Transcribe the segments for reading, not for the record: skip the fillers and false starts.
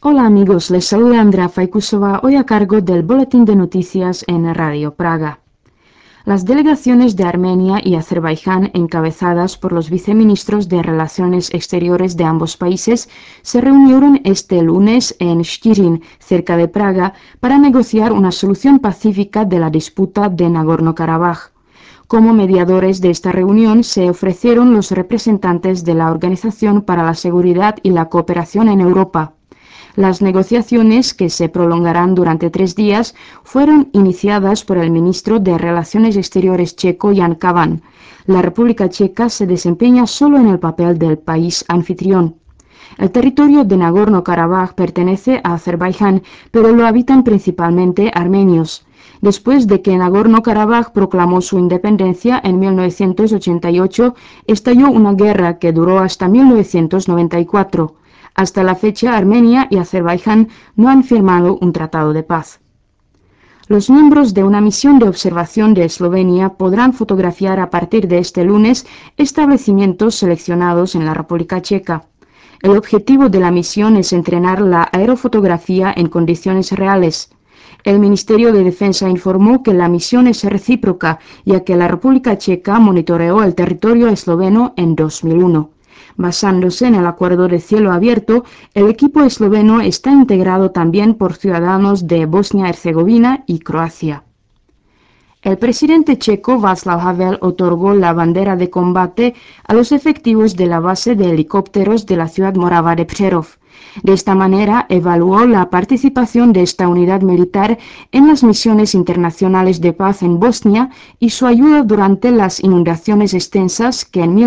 Hola amigos, les saluda Andrea Faikusova, hoy a cargo del Boletín de Noticias en Radio Praga. Las delegaciones de Armenia y Azerbaiyán, encabezadas por los viceministros de Relaciones Exteriores de ambos países, se reunieron este lunes en Štiřín, cerca de Praga, para negociar una solución pacífica de la disputa de Nagorno-Karabaj. Como mediadores de esta reunión se ofrecieron los representantes de la Organización para la Seguridad y la Cooperación en Europa. Las negociaciones, que se prolongarán durante 3 días, fueron iniciadas por el ministro de Relaciones Exteriores checo Jan Kavan. La República Checa se desempeña solo en el papel del país anfitrión. El territorio de Nagorno-Karabaj pertenece a Azerbaiyán, pero lo habitan principalmente armenios. Después de que Nagorno-Karabaj proclamó su independencia en 1988, estalló una guerra que duró hasta 1994. Hasta la fecha, Armenia y Azerbaiyán no han firmado un tratado de paz. Los miembros de una misión de observación de Eslovenia podrán fotografiar a partir de este lunes establecimientos seleccionados en la República Checa. El objetivo de la misión es entrenar la aerofotografía en condiciones reales. El Ministerio de Defensa informó que la misión es recíproca, ya que la República Checa monitoreó el territorio esloveno en 2001. Basándose en el acuerdo de cielo abierto, el equipo esloveno está integrado también por ciudadanos de Bosnia-Herzegovina y Croacia. El presidente checo Václav Havel otorgó la bandera de combate a los efectivos de la base de helicópteros de la ciudad morava de Přerov. De esta manera evaluó la participación de esta unidad militar en las misiones internacionales de paz en Bosnia y su ayuda durante las inundaciones extensas que en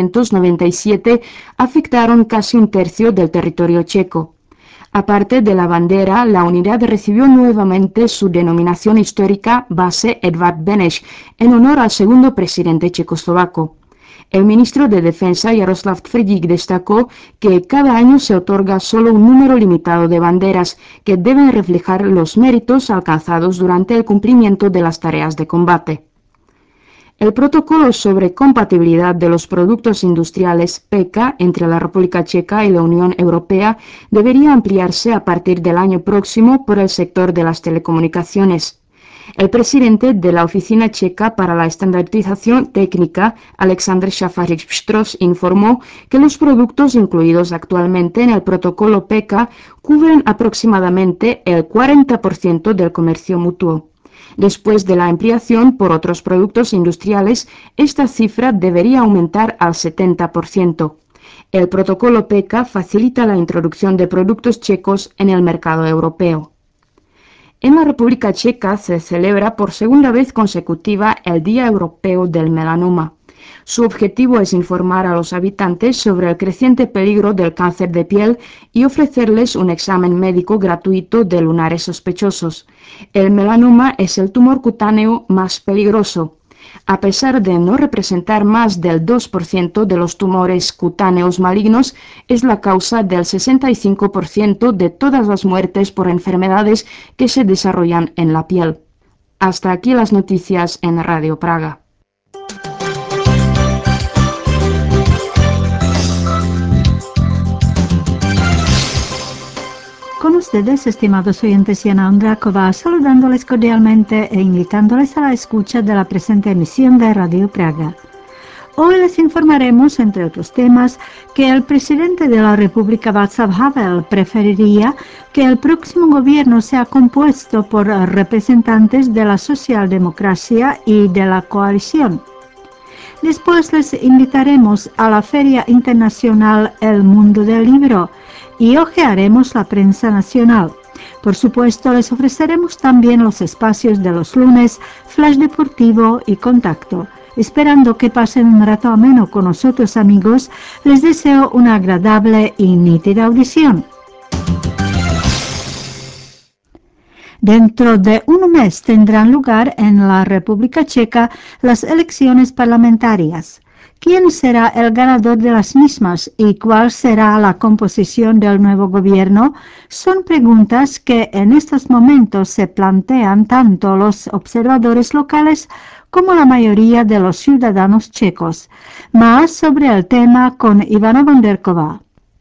1997 afectaron casi un tercio del territorio checo. Aparte de la bandera, la unidad recibió nuevamente su denominación histórica Base Edvard Beneš, en honor al segundo presidente checoslovaco. El ministro de Defensa, Jaroslav Tvrdík, destacó que cada año se otorga solo un número limitado de banderas que deben reflejar los méritos alcanzados durante el cumplimiento de las tareas de combate. El protocolo sobre compatibilidad de los productos industriales PECA entre la República Checa y la Unión Europea debería ampliarse a partir del año próximo por el sector de las telecomunicaciones. El presidente de la Oficina Checa para la Estandarización Técnica, Alexander Šafarič-Pštros, informó que los productos incluidos actualmente en el protocolo PECA cubren aproximadamente el 40% del comercio mutuo. Después de la ampliación por otros productos industriales, esta cifra debería aumentar al 70%. El protocolo PECA facilita la introducción de productos checos en el mercado europeo. En la República Checa se celebra por segunda vez consecutiva el Día Europeo del Melanoma. Su objetivo es informar a los habitantes sobre el creciente peligro del cáncer de piel y ofrecerles un examen médico gratuito de lunares sospechosos. El melanoma es el tumor cutáneo más peligroso. A pesar de no representar más del 2% de los tumores cutáneos malignos, es la causa del 65% de todas las muertes por enfermedades que se desarrollan en la piel. Hasta aquí las noticias en Radio Praga. Con ustedes, estimados oyentes, Jana Ondráková, saludándoles cordialmente e invitándoles a la escucha de la presente emisión de Radio Praga. Hoy les informaremos, entre otros temas, que el presidente de la República, Václav Havel, preferiría que el próximo gobierno sea compuesto por representantes de la socialdemocracia y de la coalición. Después les invitaremos a la Feria Internacional El Mundo del Libro y hojearemos la prensa nacional. Por supuesto, les ofreceremos también los espacios de los lunes, Flash Deportivo y Contacto. Esperando que pasen un rato ameno con nosotros, amigos, les deseo una agradable y nítida audición. Dentro de un mes tendrán lugar en la República Checa las elecciones parlamentarias. ¿Quién será el ganador de las mismas y cuál será la composición del nuevo gobierno? Son preguntas que en estos momentos se plantean tanto los observadores locales como la mayoría de los ciudadanos checos. Más sobre el tema con Ivana Vonderková.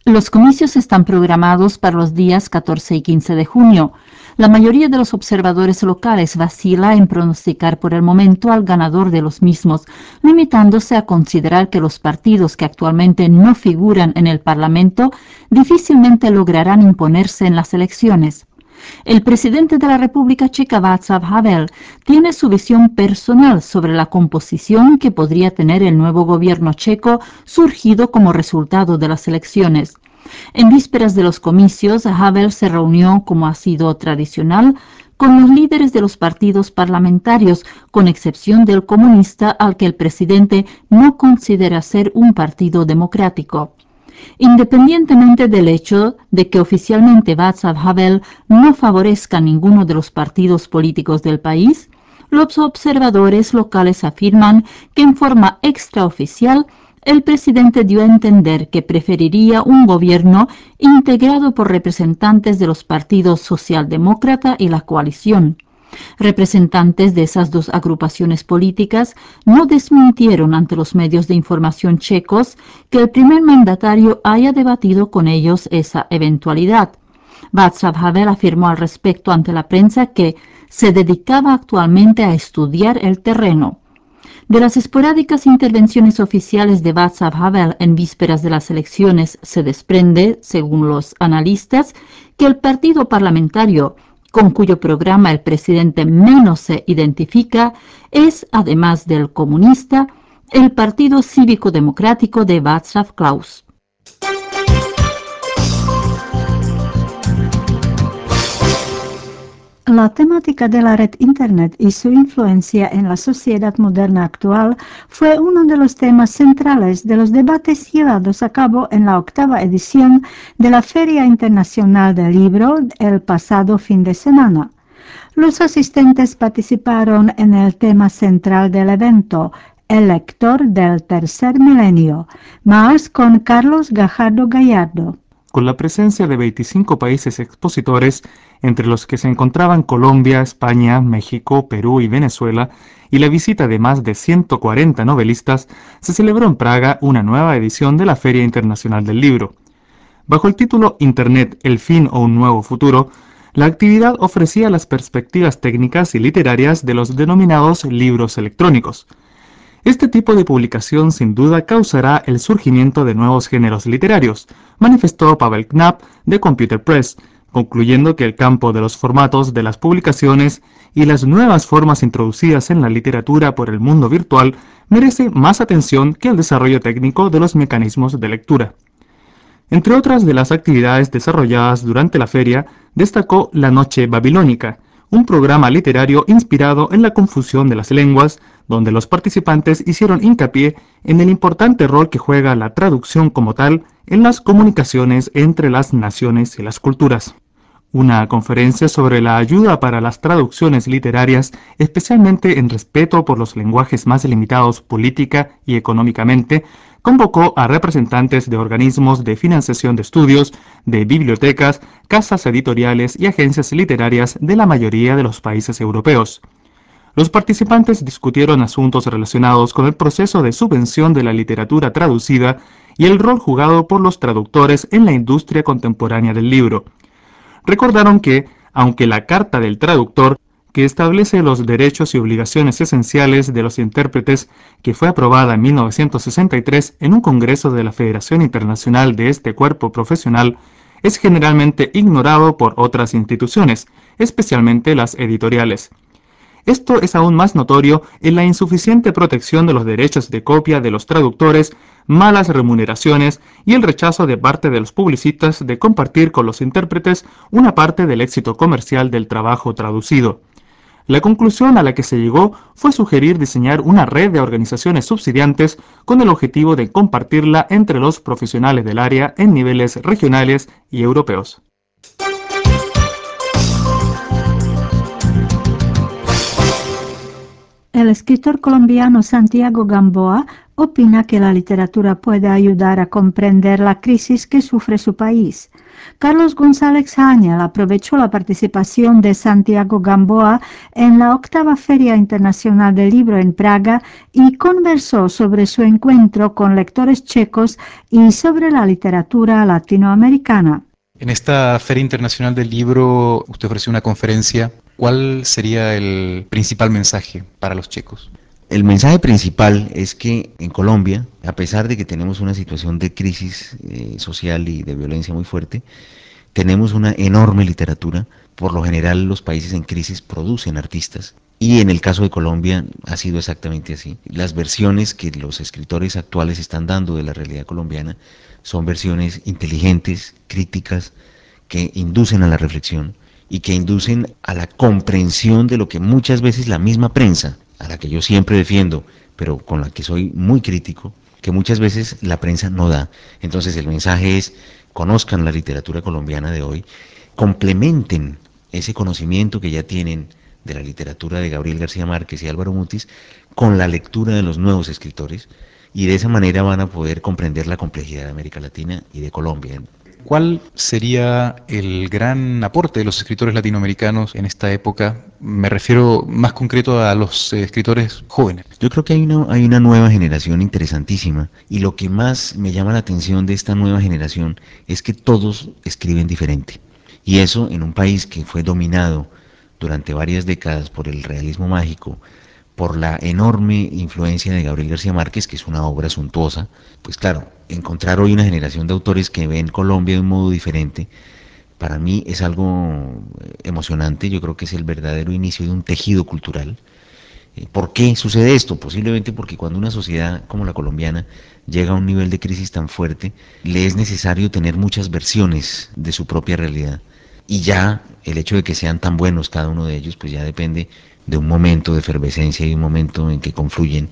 Los comicios están programados para los días 14 y 15 de junio. La mayoría de los observadores locales vacila en pronosticar por el momento al ganador de los mismos, limitándose a considerar que los partidos que actualmente no figuran en el Parlamento difícilmente lograrán imponerse en las elecciones. El presidente de la República Checa, Václav Havel, tiene su visión personal sobre la composición que podría tener el nuevo gobierno checo surgido como resultado de las elecciones. En vísperas de los comicios, Havel se reunió, como ha sido tradicional, con los líderes de los partidos parlamentarios, con excepción del comunista, al que el presidente no considera ser un partido democrático. Independientemente del hecho de que oficialmente Václav Havel no favorezca ninguno de los partidos políticos del país, los observadores locales afirman que en forma extraoficial el presidente dio a entender que preferiría un gobierno integrado por representantes de los partidos socialdemócrata y la coalición. Representantes de esas dos agrupaciones políticas no desmintieron ante los medios de información checos que el primer mandatario haya debatido con ellos esa eventualidad. Václav Havel afirmó al respecto ante la prensa que se dedicaba actualmente a estudiar el terreno. De las esporádicas intervenciones oficiales de Václav Havel en vísperas de las elecciones se desprende, según los analistas, que el partido parlamentario con cuyo programa el presidente menos se identifica es, además del comunista, el Partido Cívico Democrático de Václav Klaus. La temática de la red Internet y su influencia en la sociedad moderna actual fue uno de los temas centrales de los debates llevados a cabo en la 8ª edición de la Feria Internacional del Libro el pasado fin de semana. Los asistentes participaron en el tema central del evento, el lector del tercer milenio, más con Carlos Gajardo Gallardo. Con la presencia de 25 países expositores, entre los que se encontraban Colombia, España, México, Perú y Venezuela, y la visita de más de 140 novelistas, se celebró en Praga una nueva edición de la Feria Internacional del Libro. Bajo el título Internet, el fin o un nuevo futuro, la actividad ofrecía las perspectivas técnicas y literarias de los denominados libros electrónicos. Este tipo de publicación sin duda causará el surgimiento de nuevos géneros literarios, manifestó Pavel Knapp de Computer Press, concluyendo que el campo de los formatos de las publicaciones y las nuevas formas introducidas en la literatura por el mundo virtual merece más atención que el desarrollo técnico de los mecanismos de lectura. Entre otras de las actividades desarrolladas durante la feria, destacó La Noche Babilónica, un programa literario inspirado en la confusión de las lenguas, donde los participantes hicieron hincapié en el importante rol que juega la traducción como tal en las comunicaciones entre las naciones y las culturas. Una conferencia sobre la ayuda para las traducciones literarias, especialmente en respeto por los lenguajes más limitados política y económicamente, convocó a representantes de organismos de financiación de estudios, de bibliotecas, casas editoriales y agencias literarias de la mayoría de los países europeos. Los participantes discutieron asuntos relacionados con el proceso de subvención de la literatura traducida y el rol jugado por los traductores en la industria contemporánea del libro. Recordaron que, aunque la Carta del Traductor, que establece los derechos y obligaciones esenciales de los intérpretes, que fue aprobada en 1963 en un congreso de la Federación Internacional de este cuerpo profesional, es generalmente ignorado por otras instituciones, especialmente las editoriales. Esto es aún más notorio en la insuficiente protección de los derechos de copia de los traductores, malas remuneraciones y el rechazo de parte de los publicistas de compartir con los intérpretes una parte del éxito comercial del trabajo traducido. La conclusión a la que se llegó fue sugerir diseñar una red de organizaciones subsidiantes con el objetivo de compartirla entre los profesionales del área en niveles regionales y europeos. El escritor colombiano Santiago Gamboa opina que la literatura puede ayudar a comprender la crisis que sufre su país. Carlos González Áñez aprovechó la participación de Santiago Gamboa en la 8ª Feria Internacional del Libro en Praga y conversó sobre su encuentro con lectores checos y sobre la literatura latinoamericana. En esta Feria Internacional del Libro, usted ofreció una conferencia. ¿Cuál sería el principal mensaje para los checos? El mensaje principal es que en Colombia, a pesar de que tenemos una situación de crisis social y de violencia muy fuerte, tenemos una enorme literatura. Por lo general, los países en crisis producen artistas. Y en el caso de Colombia ha sido exactamente así. Las versiones que los escritores actuales están dando de la realidad colombiana son versiones inteligentes, críticas, que inducen a la reflexión y que inducen a la comprensión de lo que muchas veces la misma prensa, a la que yo siempre defiendo, pero con la que soy muy crítico, que muchas veces la prensa no da. Entonces el mensaje es: conozcan la literatura colombiana de hoy, complementen ese conocimiento que ya tienen de la literatura de Gabriel García Márquez y Álvaro Mutis con la lectura de los nuevos escritores, y de esa manera van a poder comprender la complejidad de América Latina y de Colombia. ¿Cuál sería el gran aporte de los escritores latinoamericanos en esta época? Me refiero más concreto a los escritores jóvenes. Yo creo que hay una nueva generación interesantísima, y lo que más me llama la atención de esta nueva generación es que todos escriben diferente. Y eso en un país que fue dominado durante varias décadas por el realismo mágico, por la enorme influencia de Gabriel García Márquez, que es una obra suntuosa. Pues claro, encontrar hoy una generación de autores que ven Colombia de un modo diferente, para mí es algo emocionante. Yo creo que es el verdadero inicio de un tejido cultural. ¿Por qué sucede esto? Posiblemente porque cuando una sociedad como la colombiana llega a un nivel de crisis tan fuerte, le es necesario tener muchas versiones de su propia realidad. Y ya el hecho de que sean tan buenos cada uno de ellos, pues ya depende de un momento de efervescencia y un momento en que confluyen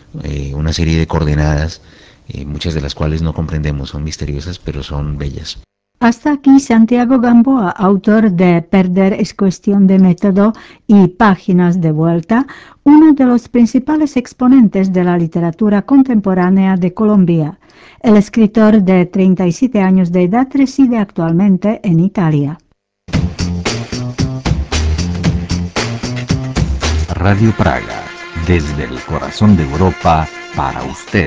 una serie de coordenadas, muchas de las cuales no comprendemos, son misteriosas, pero son bellas. Hasta aquí Santiago Gamboa, autor de Perder es cuestión de método y Páginas de vuelta, uno de los principales exponentes de la literatura contemporánea de Colombia. El escritor de 37 años de edad reside actualmente en Italia. Radio Praga, desde el corazón de Europa, para usted.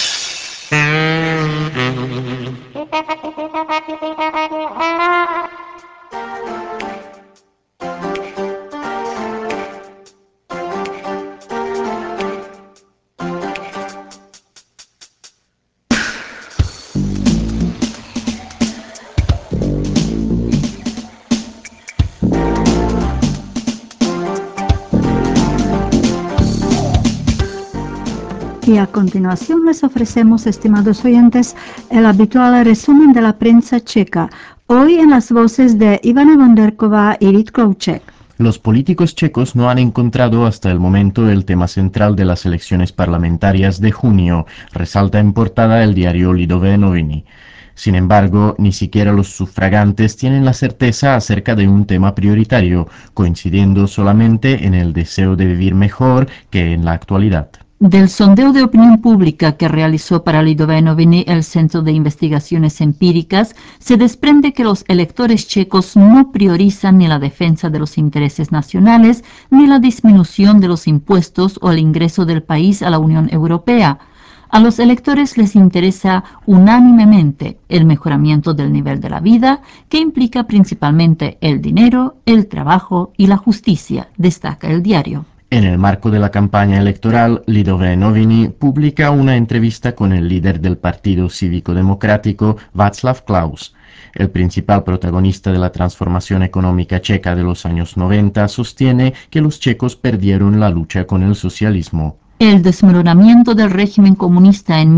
Y a continuación les ofrecemos, estimados oyentes, el habitual resumen de la prensa checa, hoy en las voces de Ivana Bondarkova y Rit Krouček. Los políticos checos no han encontrado hasta el momento el tema central de las elecciones parlamentarias de junio, resalta en portada el diario Lidové Noviny. Sin embargo, ni siquiera los sufragantes tienen la certeza acerca de un tema prioritario, coincidiendo solamente en el deseo de vivir mejor que en la actualidad. Del sondeo de opinión pública que realizó para Lidové Noviny el Centro de Investigaciones Empíricas, se desprende que los electores checos no priorizan ni la defensa de los intereses nacionales, ni la disminución de los impuestos o el ingreso del país a la Unión Europea. A los electores les interesa unánimemente el mejoramiento del nivel de la vida, que implica principalmente el dinero, el trabajo y la justicia, destaca el diario. En el marco de la campaña electoral, Lidové Noviny publica una entrevista con el líder del Partido Cívico Democrático, Václav Klaus. El principal protagonista de la transformación económica checa de los años 90 sostiene que los checos perdieron la lucha con el socialismo. El desmoronamiento del régimen comunista en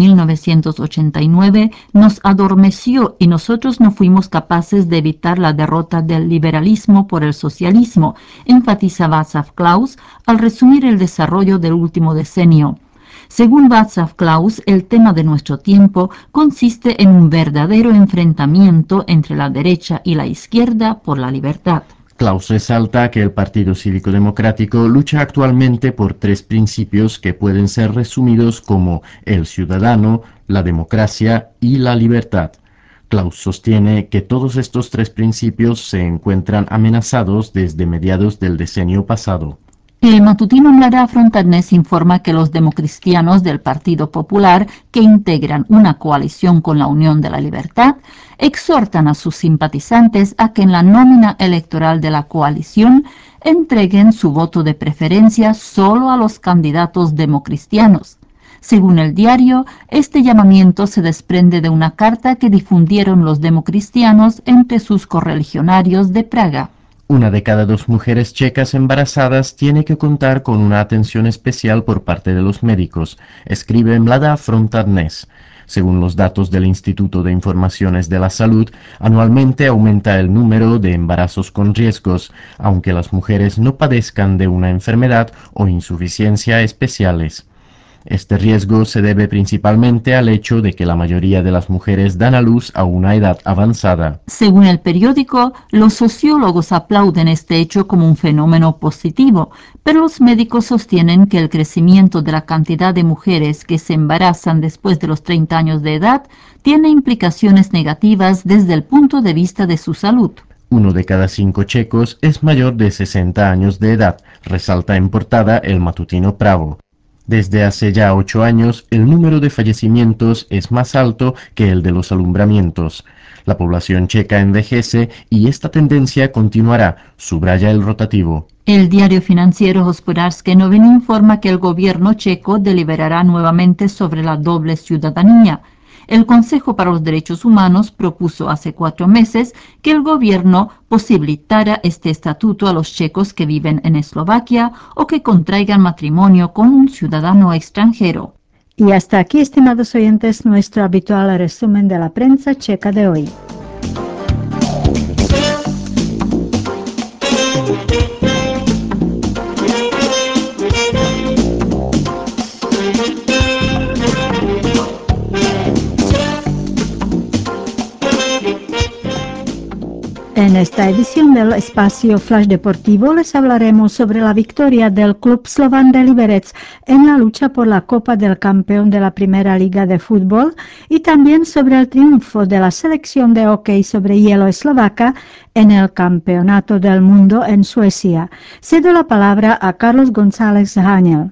1989 nos adormeció y nosotros no fuimos capaces de evitar la derrota del liberalismo por el socialismo, enfatiza Václav Klaus al resumir el desarrollo del último decenio. Según Václav Klaus, el tema de nuestro tiempo consiste en un verdadero enfrentamiento entre la derecha y la izquierda por la libertad. Klaus resalta que el Partido Cívico Democrático lucha actualmente por tres principios que pueden ser resumidos como el ciudadano, la democracia y la libertad. Klaus sostiene que todos estos tres principios se encuentran amenazados desde mediados del decenio pasado. El matutino Mladá Frontanés informa que los democristianos del Partido Popular, que integran una coalición con la Unión de la Libertad, exhortan a sus simpatizantes a que en la nómina electoral de la coalición entreguen su voto de preferencia solo a los candidatos democristianos. Según el diario, este llamamiento se desprende de una carta que difundieron los democristianos entre sus correligionarios de Praga. Una de cada dos mujeres checas embarazadas tiene que contar con una atención especial por parte de los médicos, escribe Mladá Frontanés. Según los datos del Instituto de Informaciones de la Salud, anualmente aumenta el número de embarazos con riesgos, aunque las mujeres no padezcan de una enfermedad o insuficiencia especiales. Este riesgo se debe principalmente al hecho de que la mayoría de las mujeres dan a luz a una edad avanzada. Según el periódico, los sociólogos aplauden este hecho como un fenómeno positivo, pero los médicos sostienen que el crecimiento de la cantidad de mujeres que se embarazan después de los 30 años de edad tiene implicaciones negativas desde el punto de vista de su salud. 1 de cada 5 checos es mayor de 60 años de edad, resalta en portada el matutino Pravo. Desde hace ya 8 años, el número de fallecimientos es más alto que el de los alumbramientos. La población checa envejece y esta tendencia continuará, subraya el rotativo. El diario financiero Hospodářské noviny informa que el gobierno checo deliberará nuevamente sobre la doble ciudadanía. El Consejo para los Derechos Humanos propuso hace 4 meses que el gobierno posibilitara este estatuto a los checos que viven en Eslovaquia o que contraigan matrimonio con un ciudadano extranjero. Y hasta aquí, estimados oyentes, nuestro habitual resumen de la prensa checa de hoy. En esta edición del espacio Flash Deportivo les hablaremos sobre la victoria del Club Slovan de Liberec en la lucha por la Copa del Campeón de la Primera Liga de Fútbol y también sobre el triunfo de la selección de hockey sobre hielo eslovaca en el Campeonato del Mundo en Suecia. Cedo la palabra a Carlos González Hañel.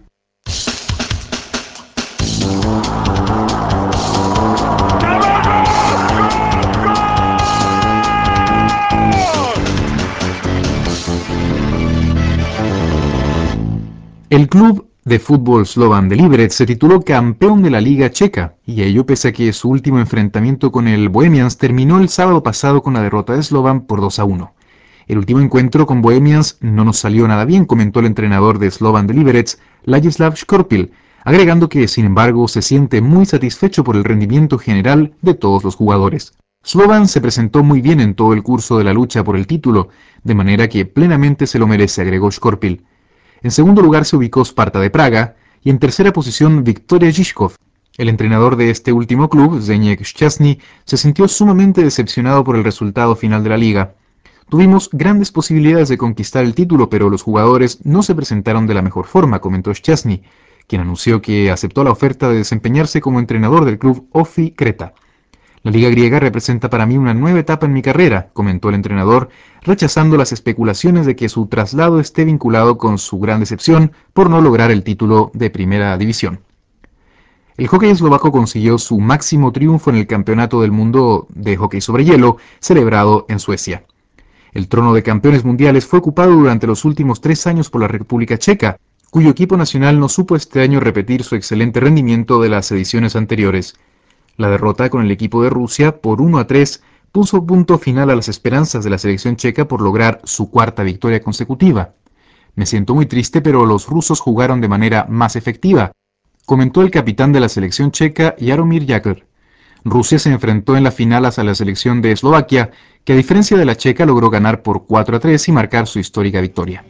El club de fútbol Slovan de Liberec se tituló campeón de la Liga Checa, y ello pese a que su último enfrentamiento con el Bohemians terminó el sábado pasado con la derrota de Slovan por 2-1. El último encuentro con Bohemians no nos salió nada bien, comentó el entrenador de Slovan de Liberec, Ladislav Škorpil, agregando que, sin embargo, se siente muy satisfecho por el rendimiento general de todos los jugadores. Slovan se presentó muy bien en todo el curso de la lucha por el título, de manera que plenamente se lo merece, agregó Škorpil. En segundo lugar se ubicó Sparta de Praga y en tercera posición Viktoria Žižkov. El entrenador de este último club, Zdeněk Šťastný, se sintió sumamente decepcionado por el resultado final de la liga. Tuvimos grandes posibilidades de conquistar el título, pero los jugadores no se presentaron de la mejor forma, comentó Šťastný, quien anunció que aceptó la oferta de desempeñarse como entrenador del club Ofi Creta. La liga griega representa para mí una nueva etapa en mi carrera, comentó el entrenador, rechazando las especulaciones de que su traslado esté vinculado con su gran decepción por no lograr el título de primera división. El hockey eslovaco consiguió su máximo triunfo en el Campeonato del Mundo de Hockey sobre Hielo, celebrado en Suecia. El trono de campeones mundiales fue ocupado durante los últimos 3 años por la República Checa, cuyo equipo nacional no supo este año repetir su excelente rendimiento de las ediciones anteriores. La derrota con el equipo de Rusia por 1-3 puso punto final a las esperanzas de la selección checa por lograr su cuarta victoria consecutiva. Me siento muy triste, pero los rusos jugaron de manera más efectiva, comentó el capitán de la selección checa, Jaromír Jágr. Rusia se enfrentó en la final a la selección de Eslovaquia, que a diferencia de la checa logró ganar por 4-3 y marcar su histórica victoria.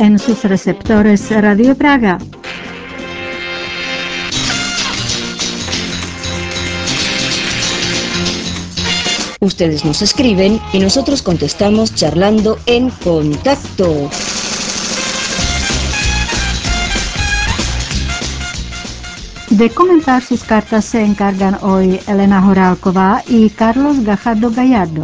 en sus receptores Radio Praga. Ustedes nos escriben y nosotros contestamos charlando en contacto. De comentar sus cartas se encargan hoy Elena Horálková y Carlos Gajardo Gallardo.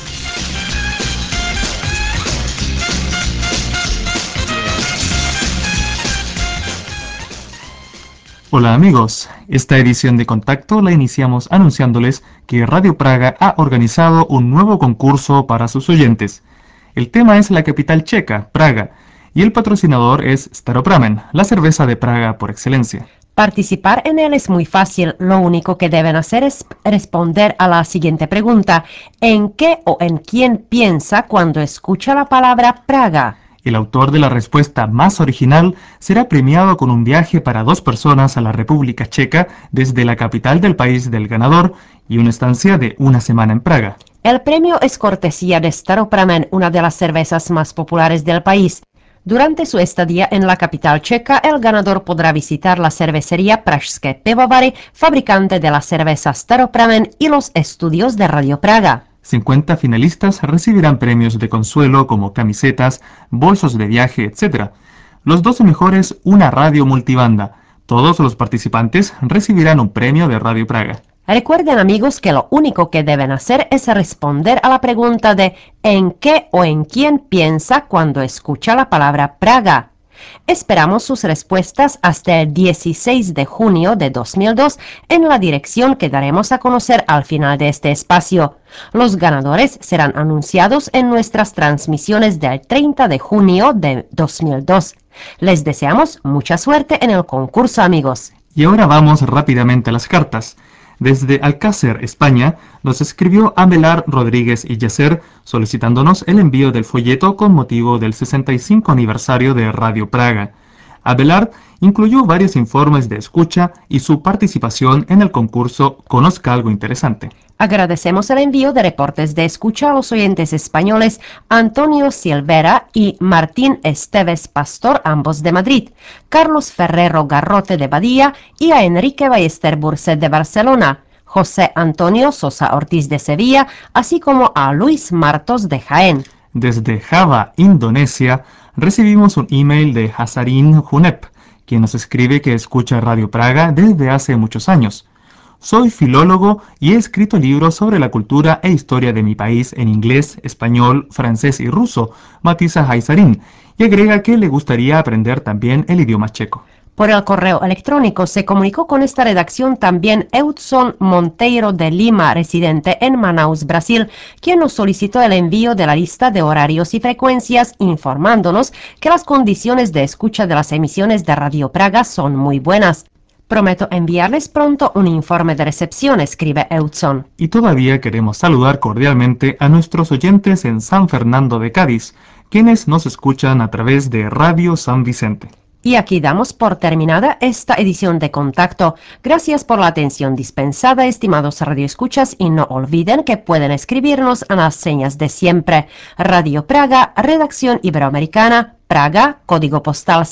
Hola amigos, esta edición de Contacto la iniciamos anunciándoles que Radio Praga ha organizado un nuevo concurso para sus oyentes. El tema es la capital checa, Praga, y el patrocinador es Staropramen, la cerveza de Praga por excelencia. Participar en él es muy fácil, lo único que deben hacer es responder a la siguiente pregunta: ¿en qué o en quién piensa cuando escucha la palabra Praga? El autor de la respuesta más original será premiado con un viaje para 2 personas a la República Checa desde la capital del país del ganador y una estancia de 1 semana en Praga. El premio es cortesía de Staropramen, una de las cervezas más populares del país. Durante su estadía en la capital checa, el ganador podrá visitar la cervecería Pražské pivovary, fabricante de la cerveza Staropramen, y los estudios de Radio Praga. 50 finalistas recibirán premios de consuelo como camisetas, bolsos de viaje, etc. Los 12 mejores, una radio multibanda. Todos los participantes recibirán un premio de Radio Praga. Recuerden amigos que lo único que deben hacer es responder a la pregunta de ¿en qué o en quién piensa cuando escucha la palabra Praga? Esperamos sus respuestas hasta el 16 de junio de 2002 en la dirección que daremos a conocer al final de este espacio. Los ganadores serán anunciados en nuestras transmisiones del 30 de junio de 2002. Les deseamos mucha suerte en el concurso, amigos. Y ahora vamos rápidamente a las cartas. Desde Alcácer, España, nos escribió Abelar Rodríguez y Yeser solicitándonos el envío del folleto con motivo del 65 aniversario de Radio Praga. Abelar incluyó varios informes de escucha y su participación en el concurso Conozca algo interesante. Agradecemos el envío de reportes de escucha a los oyentes españoles Antonio Silvera y Martín Esteves Pastor, ambos de Madrid, Carlos Ferrero Garrote de Badía y a Enrique Ballester Burset de Barcelona, José Antonio Sosa Ortiz de Sevilla, así como a Luis Martos de Jaén. Desde Java, Indonesia, recibimos un email de Hasarin Junep, quien nos escribe que escucha Radio Praga desde hace muchos años. Soy filólogo y he escrito libros sobre la cultura e historia de mi país en inglés, español, francés y ruso, matiza Hasarin, y agrega que le gustaría aprender también el idioma checo. Por el correo electrónico se comunicó con esta redacción también Eudson Monteiro de Lima, residente en Manaus, Brasil, quien nos solicitó el envío de la lista de horarios y frecuencias, informándonos que las condiciones de escucha de las emisiones de Radio Praga son muy buenas. Prometo enviarles pronto un informe de recepción, escribe Eudson. Y todavía queremos saludar cordialmente a nuestros oyentes en San Fernando de Cádiz, quienes nos escuchan a través de Radio San Vicente. Y aquí damos por terminada esta edición de Contacto. Gracias por la atención dispensada, estimados radioescuchas, y no olviden que pueden escribirnos a las señas de siempre. Radio Praga, Redacción Iberoamericana, Praga, código postal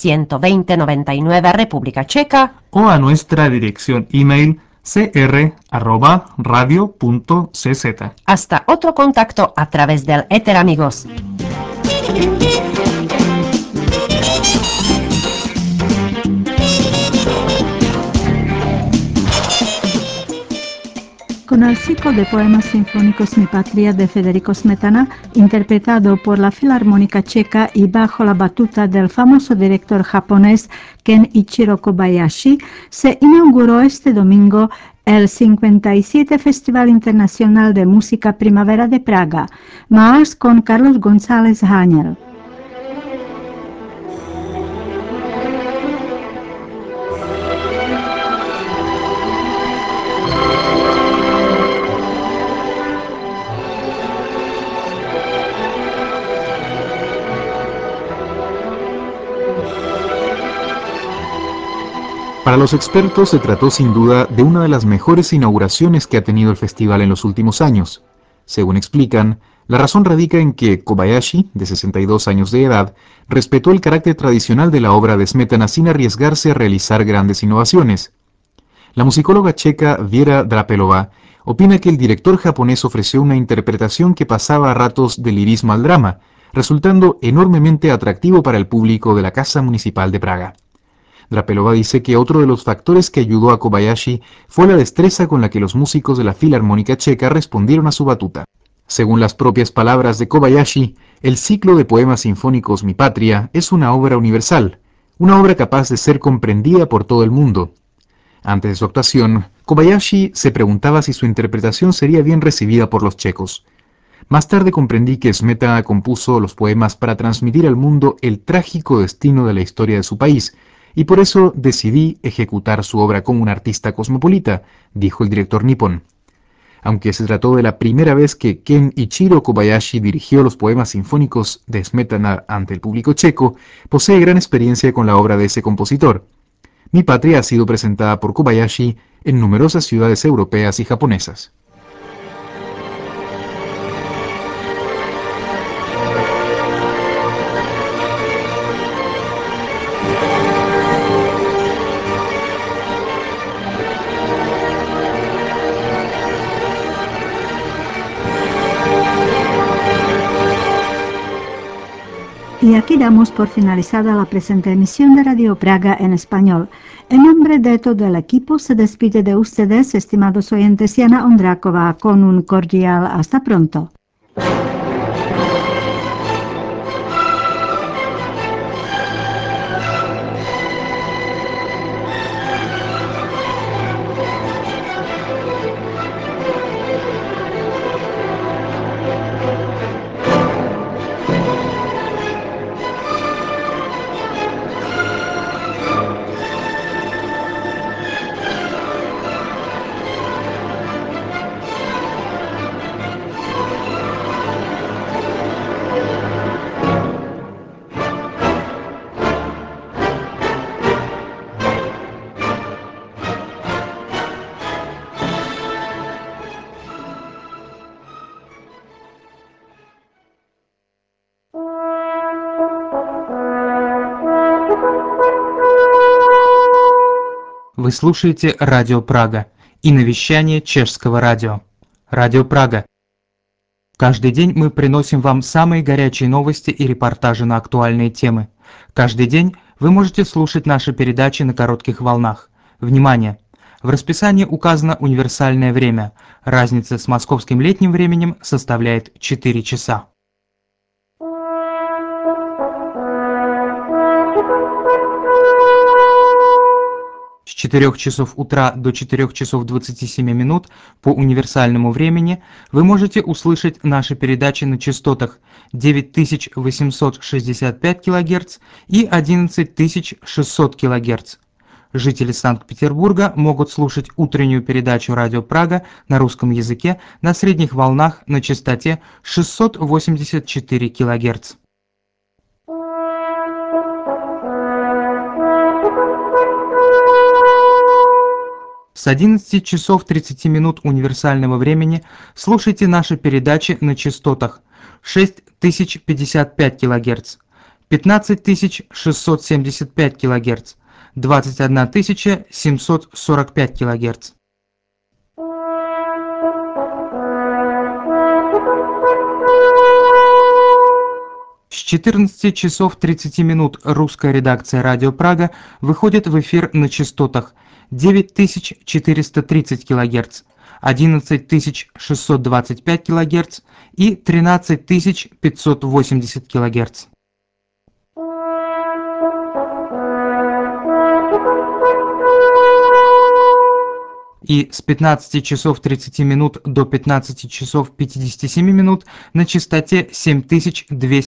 12099, República Checa. O a nuestra dirección email cr@radio.cz. Hasta otro contacto a través del éter, amigos. Con el ciclo de poemas sinfónicos Mi Patria de Federico Smetana, interpretado por la Filarmónica Checa y bajo la batuta del famoso director japonés Ken Ichiro Kobayashi, se inauguró este domingo el 57 Festival Internacional de Música Primavera de Praga, más con Carlos González Hañel. Para los expertos se trató sin duda de una de las mejores inauguraciones que ha tenido el festival en los últimos años. Según explican, La razón radica en que Kobayashi, de 62 años de edad, respetó el carácter tradicional de la obra de Smetana sin arriesgarse a realizar grandes innovaciones. La musicóloga checa Viera Drapelova opina que el director japonés ofreció una interpretación que pasaba a ratos de lirismo al drama, resultando enormemente atractivo para el público de la Casa Municipal de Praga. Drapelova dice que otro de los factores que ayudó a Kobayashi fue la destreza con la que los músicos de la Filarmónica Checa respondieron a su batuta. Según las propias palabras de Kobayashi, el ciclo de poemas sinfónicos Mi Patria es una obra universal, una obra capaz de ser comprendida por todo el mundo. Antes de su actuación, Kobayashi se preguntaba si su interpretación sería bien recibida por los checos. Más tarde comprendí que Smetana compuso los poemas para transmitir al mundo el trágico destino de la historia de su país, y por eso decidí ejecutar su obra como un artista cosmopolita, dijo el director nipón. Aunque se trató de la primera vez que Ken Ichiro Kobayashi dirigió los poemas sinfónicos de Smetana ante el público checo, posee gran experiencia con la obra de ese compositor. Mi Patria ha sido presentada por Kobayashi en numerosas ciudades europeas y japonesas. Y aquí damos por finalizada la presente emisión de Radio Praga en español. En nombre de todo el equipo se despide de ustedes, estimados oyentes, Jana Ondráková, con un cordial hasta pronto. Вы слушаете Радио Прага и навещание чешского радио. Радио Прага. Каждый день мы приносим вам самые горячие новости и репортажи на актуальные темы. Каждый день вы можете слушать наши передачи на коротких волнах. Внимание! В расписании указано универсальное время. Разница с московским летним временем составляет 4 часа. С 4 часов утра до 4 часов 27 минут по универсальному времени вы можете услышать наши передачи на частотах 9865 кГц и 11600 кГц. Жители Санкт-Петербурга могут слушать утреннюю передачу «Радио Прага» на русском языке на средних волнах на частоте 684 кГц. С 11 часов 30 минут универсального времени слушайте наши передачи на частотах 6055 кГц, 15675 кГц, 21745 кГц. С 14 часов 30 минут русская редакция «Радио Прага» выходит в эфир на частотах 9430 кГц, 11625 кГц и 13580 кГц. И с 15 часов 30 минут до 15 часов 57 минут на частоте 7200